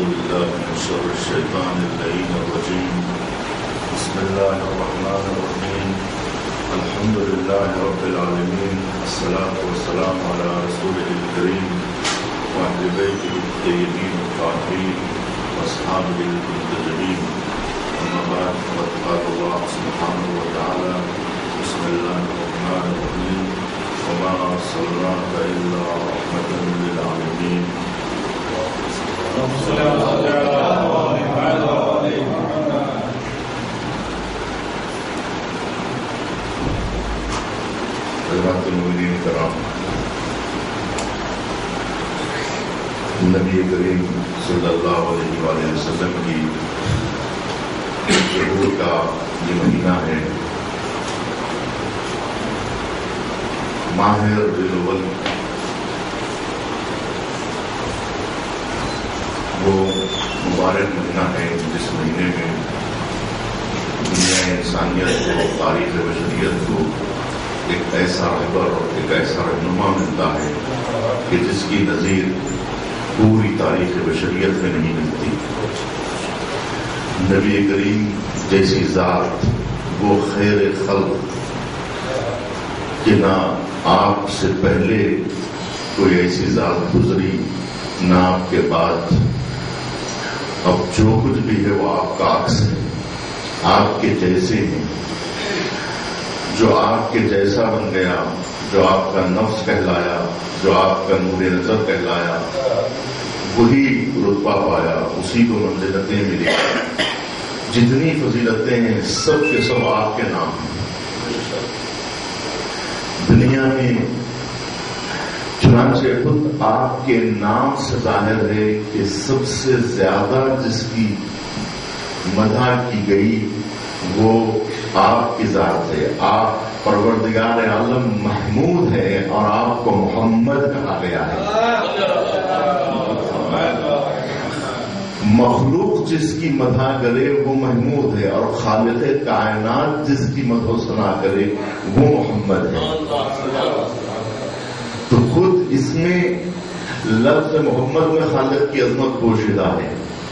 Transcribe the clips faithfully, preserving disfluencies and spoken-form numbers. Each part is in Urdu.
بالله من شر الشيطان اللعين الرجيم. بسم الله الرحمن الرحيم. الحمد لله رب العالمين، الصلاة والسلام على رسوله الكريم وأهل بيته الطيبين الطاهرين وأصحابه المنتجبين. أما بعد، فقد قال الله سبحانه وتعالى: بسم الله الرحمن الرحيم، وما أرسلناك إلا رحمة للعالمين. حضرات المؤمنین کرام، نبی کریم صلی اللہ علیہ وآلہ وسلم کی ظہور کا یہ مہینہ ہے، ماہ ربیع الاول. وہ مبارک مہینہ ہے جس مہینے میں دنیا انسانیت کو، تاریخ بشریت کو ایک ایسا رہبر اور ایک ایسا رہنما ملتا ہے کہ جس کی نظیر پوری تاریخ بشریت میں نہیں ملتی. نبی کریم جیسی ذات، وہ خیر خلق کہ نہ آپ سے پہلے کوئی ایسی ذات گزری، نہ آپ کے بعد. اب جو کچھ بھی ہے وہ آپ کا عکس ہے، آپ کے جیسے ہیں. جو آپ کے جیسا بن گیا، جو آپ کا نفس کہلایا، جو آپ کا نور نظر کہلایا، وہی رتبہ پایا، اسی کو منزلتیں ملی. جتنی فضیلتیں ہیں سب کے سب آپ کے نام ہیں. دنیا میں چنانچہ خود آپ کے نام سے ظاہر ہے کہ سب سے زیادہ جس کی مدح کی گئی وہ آپ کی ذات ہے. آپ پروردگار عالم محمود ہے اور آپ کو محمد کہا گیا ہے. مخلوق جس کی مدح کرے وہ محمود ہے، اور خالق کائنات جس کی مدح و ثنا کرے وہ محمد ہے. تو خود اس میں لفظ محمد میں خالق کی عظمت پوشیدہ ہے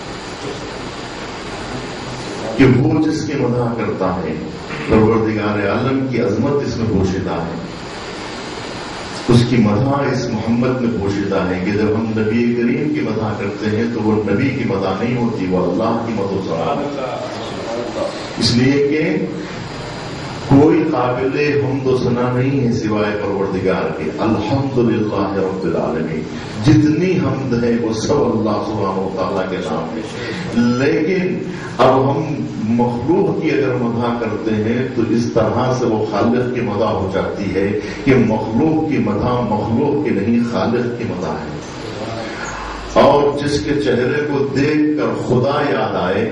کہ وہ جس کی مدح کرتا ہے. پروردگار عالم کی عظمت اس میں پوشیدہ ہے، اس کی مدح اس محمد میں پوشیدہ ہے کہ جب ہم نبی کریم کی مدح کرتے ہیں تو وہ نبی کی مدح نہیں ہوتی، وہ اللہ کی مدح و ثنا ہے. اس لیے کہ کوئی قابل حمد و ثنا نہیں ہے سوائے پروردگار کے. الحمدللہ رب العالمین. جتنی حمد ہے وہ سب اللہ سبحانہ و تعالیٰ کے نام ہے. لیکن اب ہم مخلوق کی اگر مدح کرتے ہیں تو اس طرح سے وہ خالق کی مدح ہو جاتی ہے کہ مخلوق کی مدح مخلوق کی نہیں، خالق کی مدح ہے. اور جس کے چہرے کو دیکھ کر خدا یاد آئے،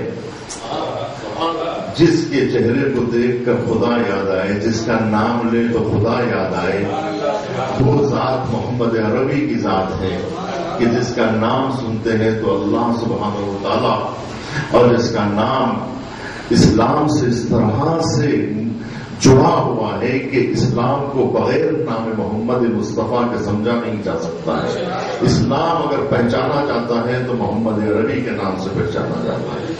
جس کے چہرے کو دیکھ کر خدا یاد آئے، جس کا نام لے تو خدا یاد آئے، وہ ذات محمد عربی کی ذات ہے کہ جس کا نام سنتے ہیں تو اللہ سبحانہ و تعالیٰ، اور جس کا نام اسلام سے اس طرح سے جڑا ہوا ہے کہ اسلام کو بغیر نام محمد مصطفیٰ کے سمجھا نہیں جا سکتا ہے. اسلام اگر پہچانا جاتا ہے تو محمد عربی کے نام سے پہچانا جاتا ہے.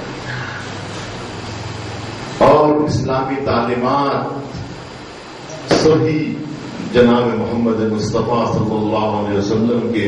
اور اسلامی تعلیمات سبھی جناب محمد مصطفیٰ صلی اللہ علیہ وسلم کے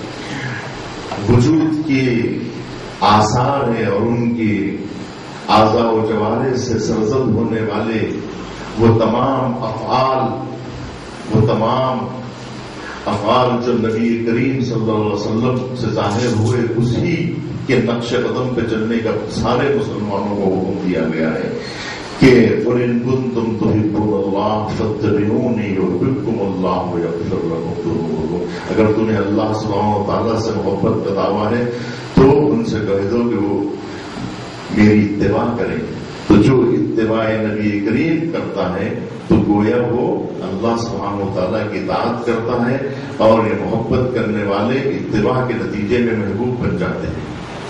وجود کے آثار ہیں، اور ان کی اعضاء و جوارح سے سرزد ہونے والے وہ تمام افعال وہ تمام افعال جو نبی کریم صلی اللہ علیہ وسلم سے ظاہر ہوئے، اسی کے نقش قدم پہ چلنے کا سارے مسلمانوں کو حکم دیا گیا ہے کہ قُلْ إِن كُنتُمْ تُحِبُّونَ اللَّهَ فَاتَّبِعُونِي يُحْبِبْكُمُ اللَّهُ وَيَغْفِرْ لَكُمْ ذُنُوبَكُمْ. اگر تمہیں اللہ سبحانہ و تعالیٰ سے محبت کا دعویٰ ہے تو ان سے کہہ دو کہ وہ میری اتباع کریں. تو جو اتباع نبی کریم کرتا ہے تو گویا وہ اللہ سبحانہ و تعالیٰ کی اطاعت کرتا ہے، اور یہ محبت کرنے والے اتباع کے نتیجے میں محبوب بن جاتے ہیں.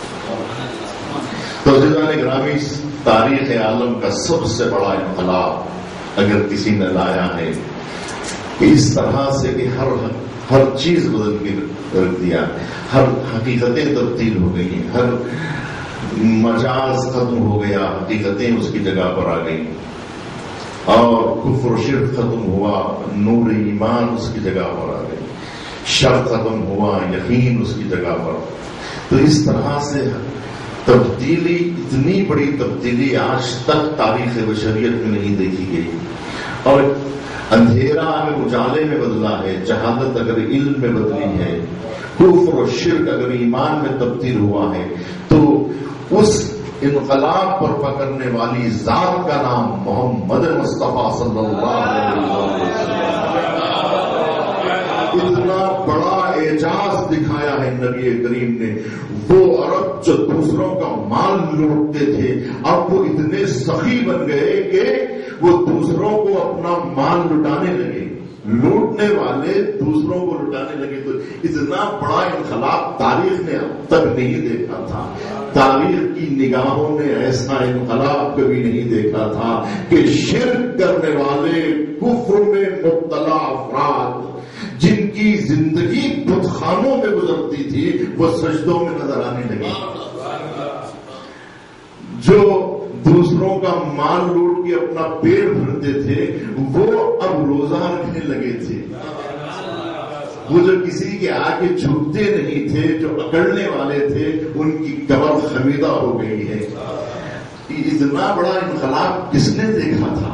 تو عزیزان گرامی، تاریخ عالم کا سب سے بڑا انقلاب اگر کسی نے لایا ہے کہ اس طرح سے کہ ہر ہر چیز بدل کے رکھ دیا، ہر حقیقتیں تبدیل ہو گئی ہیں، ہر مجاز ختم ہو گیا، حقیقتیں اس کی جگہ پر آ گئی، اور کفر و شرک ختم ہوا، نور ایمان اس کی جگہ پر آ گئی، شر ختم ہوا، یقین اس کی جگہ پر۔ تو اس طرح سے تبدیلی، اتنی بڑی تبدیلی آج تک تاریخ بشریت میں نہیں دیکھی گئی۔ اور اندھیرا اگر اجالے میں بدلا ہے، جہالت اگر علم میں بدلی ہے، کفر و شرک اگر ایمان میں تبدیل ہوا ہے، تو اس انقلاب پر پکڑنے والی ذات کا نام محمد مصطفیٰ صلی اللہ علیہ وسلم۔ اتنا بڑا اعجاز دکھایا ہے نبی کریم نے۔ وہ عرب جو دوسروں کا مال لوٹتے تھے، اب وہ اتنے سخی بن گئے کہ وہ دوسروں کو اپنا مال لٹانے لگے، لوٹنے والے دوسروں کو لٹانے لگے۔ تو اتنا بڑا انقلاب تاریخ نے اب تک نہیں دیکھا تھا، تاریخ کی نگاہوں نے ایسا انقلاب کبھی نہیں دیکھا تھا کہ شرک کرنے والے، کفر میں مبتلا افراد جن کی زندگی بت خانوں میں گزرتی تھی، وہ سجدوں میں نظر آنے لگی۔ جو دوسروں کا مال لوٹ کے اپنا پیٹ بھرتے تھے، وہ اب روزہ رکھنے لگے تھے۔ وہ جو کسی کے آگے جھکتے نہیں تھے، جو اکڑنے والے تھے، ان کی کمر خمیدہ ہو گئی ہے۔ اتنا بڑا انقلاب کس نے دیکھا تھا؟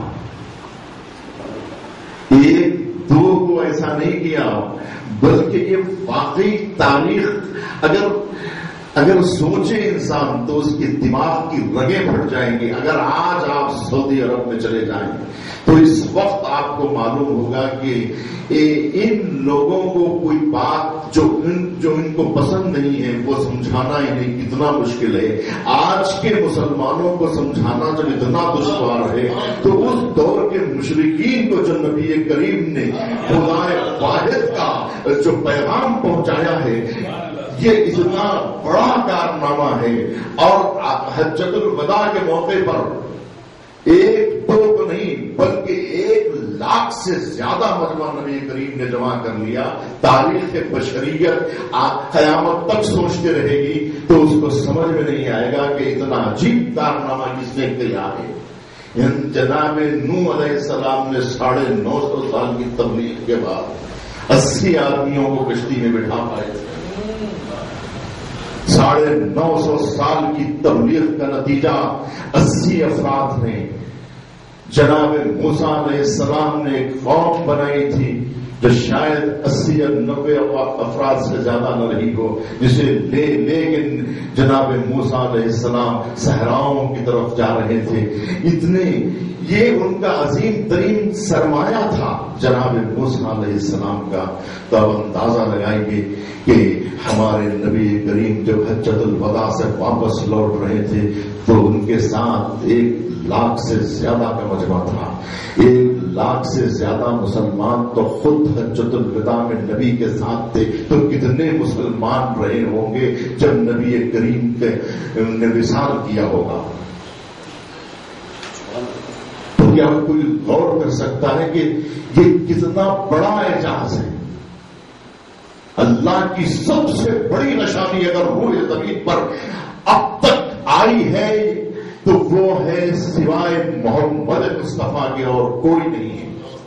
ایک دو کو ایسا نہیں کیا، بلکہ یہ واقعی تاریخ اگر اگر سوچے انسان تو اس کے دماغ کی رگیں پھٹ جائیں گی۔ اگر آج آپ سعودی عرب میں چلے جائیں تو اس وقت آپ کو معلوم ہوگا کہ ان لوگوں کو کوئی بات جو ان جو ان کو پسند نہیں ہے وہ سمجھانا انہیں کتنا مشکل ہے۔ آج کے مسلمانوں کو سمجھانا جب اتنا دشوار ہے تو اس دور کے مشرکین کو جو نبی کریم نے خدائے واحد کا جو پیغام پہنچایا ہے، یہ اتنا بڑا کارنامہ ہے۔ اور حجۃ الوداع کے موقع پر ایک دو تو نہیں بلکہ ایک لاکھ سے زیادہ مجمع نبی کریم نے جمع کر لیا۔ تاریخ بشریت قیامت تک سوچتے رہے گی تو اس کو سمجھ میں نہیں آئے گا کہ اتنا عجیب کارنامہ کس نے کیا ہے۔ جناب نوح علیہ السلام نے ساڑھے نو سو سال کی تبلیغ کے بعد اسی آدمیوں کو کشتی میں بٹھا پائے تھے۔ ساڑھے نو سو سال کی تبلیغ کا نتیجہ اسی افراد نے، جناب موسیٰ علیہ السلام نے ایک قوم بنائی تھی جو شاید اسی یا نبے افراد سے زیادہ نہ رہی ہو، جسے لے لیکن جناب موسیٰ علیہ السلام صحراؤں کی طرف جا رہے تھے۔ اتنے یہ ان کا عظیم ترین سرمایہ تھا جناب موسیٰ علیہ السلام کا۔ تو اب اندازہ لگائیں گے کہ ہمارے نبی کریم جب حجۃ الوداع سے واپس لوٹ رہے تھے تو ان کے ساتھ ایک لاکھ سے زیادہ کا مجمع تھا۔ ایک لاکھ سے زیادہ مسلمان تو خود حجۃ الوداع میں نبی کے ساتھ تھے، تو کتنے مسلمان رہے ہوں گے جب نبی کریم کے نے وصال کیا ہوگا۔ تو کیا کوئی غور کر سکتا ہے کہ یہ کتنا بڑا اعجاز ہے؟ اللہ کی سب سے بڑی نشانی اگر روح زمین پر اب تک آئی ہے تو وہ ہے سوائے محمد مصطفیٰ کے اور کوئی نہیں ہے۔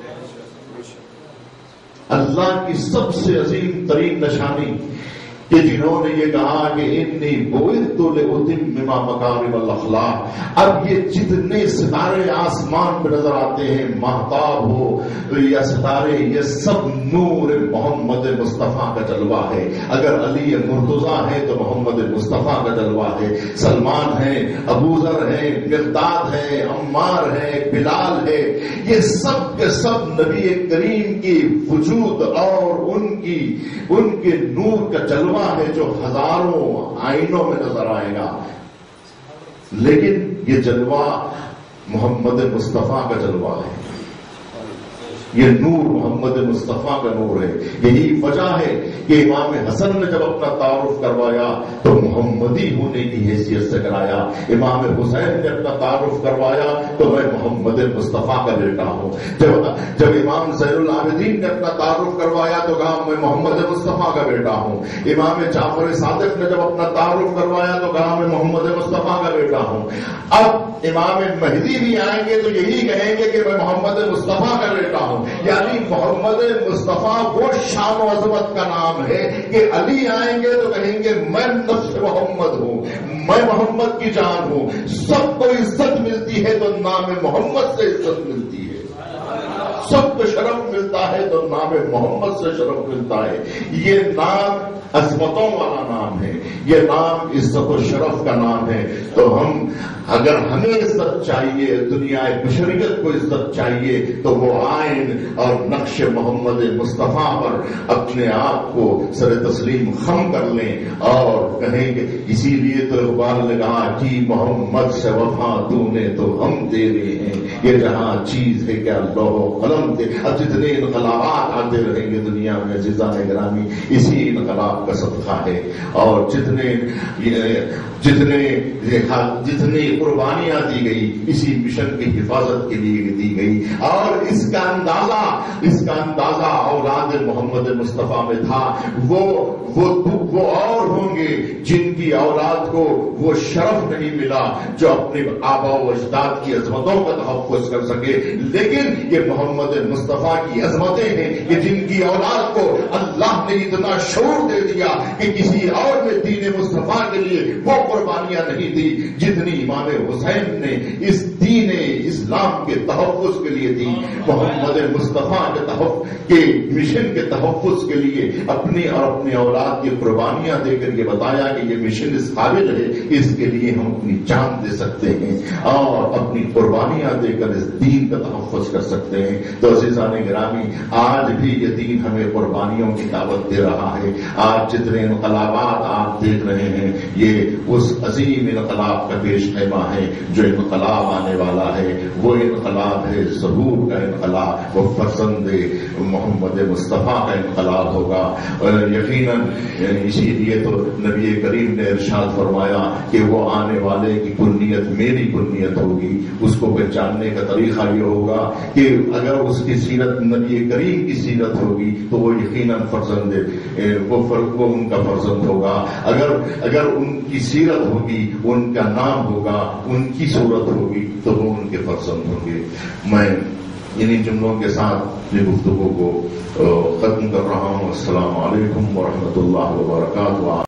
اللہ کی سب سے عظیم ترین نشانی کہ جنہوں نے یہ کہا کہ انی بعثت لأتمم مکارم الاخلاق۔ اب یہ جتنے ستارے آسمان پہ نظر آتے ہیں، مہتاب ہو یا ستارے، یہ سب نور محمد مصطفیٰ کا جلوہ ہے۔ اگر علی مرتضیٰ ہے تو محمد مصطفیٰ کا جلوہ ہے۔ سلمان ہے، ابو ذر ہے، مقداد ہے، عمار ہے، بلال ہے، یہ سب کے سب نبی کریم کی وجود اور ان کی ان کے نور کا جلوہ ہے جو ہزاروں آئینوں میں نظر آئے گا۔ لیکن یہ جلوہ محمد مصطفیٰ کا جلوہ ہے۔ یہ نور محمد مصطفیٰ کا نور ہے. یہی وجہ ہے کہ امام حسن نے جب اپنا تعارف کروایا تو محمدی ہونے کی حیثیت سے کرایا. امام حسین نے اپنا تعارف کروایا تو میں محمد مصطفیٰ کا بیٹا ہوں. جب جب امام زین العابدین نے اپنا تعارف کروایا تو کہا میں محمد مصطفیٰ کا بیٹا ہوں. امام جعفر صادق نے جب اپنا تعارف کروایا تو کہا میں محمد مصطفیٰ کا بیٹا ہوں. اب امام مہدی بھی آئیں گے تو یہی کہیں گے کہ میں محمد مصطفیٰ کا بیٹا ہوں. یعنی محمد مصطفیٰ وہ شان و عظمت کا نام ہے کہ علی آئیں گے تو کہیں گے میں نفس محمد ہوں, میں محمد کی جان ہوں. سب کو عزت ملتی ہے تو نام محمد سے عزت ملتی ہے, سب کو شرف ملتا ہے تو نام محمد سے شرف ملتا ہے. یہ نام عظمتوں والا نام ہے, یہ نام عزت و شرف کا نام ہے. تو ہم اگر ہمیں عزت چاہیے, دنیا بشریت کو عزت چاہیے, تو وہ آئین اور نقش محمد مصطفیٰ پر اپنے آپ کو سر تسلیم خم کر لیں اور کہیں کہ اسی لیے تو اقبال نے کہا کہ محمد سے وفا تو نے تو ہم تیرے ہیں, یہ جہاں چیز ہے کیا لوح و قلم تھے. اب جتنے انقلابات آتے رہیں گے دنیا میں عزیزان گرامی, اسی انقلاب کا صدقہ ہے. اور جتنے جتنے جتنی قربانیاں دی گئی اسی مشن کی حفاظت کے لیے دی گئی. اور اس کا اندازہ اس کا اندازہ اولاد محمد مصطفیٰ میں تھا. وہ وہ وہ اور ہوں گے جن کی اولاد کو وہ شرف نہیں ملا جو اپنے آبا و اجداد کی عظمتوں کا تحفظ کر سکے. لیکن یہ محمد مصطفیٰ کی عظمتیں ہیں کہ جن کی اولاد کو اللہ نے اتنا شعور دے دیا کہ کسی اور نے دین مصطفیٰ کے لیے وہ قربانیاں نہیں دی جتنی امام حسین نے اس دین اسلام کے تحفظ کے لیے دی. محمد مصطفیٰ کے تحفظ کے مشن کے تحفظ کے لیے اپنی اور اپنی اولاد کی قربانیاں دے کر یہ بتایا کہ یہ مشن اس قابل ہے, اس کے لیے ہم اپنی جان دے سکتے ہیں اور اپنی قربانیاں دے کر اس دین کا تحفظ کر سکتے ہیں. تو عزیزان گرامی, آج بھی یہ دین ہمیں قربانیوں کی دعوت دے رہا ہے. آج جتنے انقلابات آپ دیکھ رہے ہیں یہ اس عظیم انقلاب کا پیش خیمہ ہے. جو انقلاب آنے والا ہے وہ انقلاب ہے ظہور کا انقلاب, وہ فرزند محمد مصطفیٰ کا انقلاب ہوگا. یقیناً اسی لیے تو نبی کریم نے ارشاد فرمایا کہ وہ آنے والے کی کنیت میری کنیت ہوگی. اس کو پہچاننے کا طریقہ یہ ہوگا کہ اگر اس کی سیرت نبی کریم کی سیرت ہوگی تو وہ یقیناً فرزند وہ وہ ان کا فرزند ہوگا. اگر اگر ان کی سیرت ہوگی, ان کا نام ہوگا, ان کی صورت ہوگی تو وہ ان کے فرزند ہوں گے. میں انہی جملوں کے ساتھ یہ گفتگو کو ختم کر رہا ہوں. السلام علیکم ورحمۃ اللہ وبرکاتہ.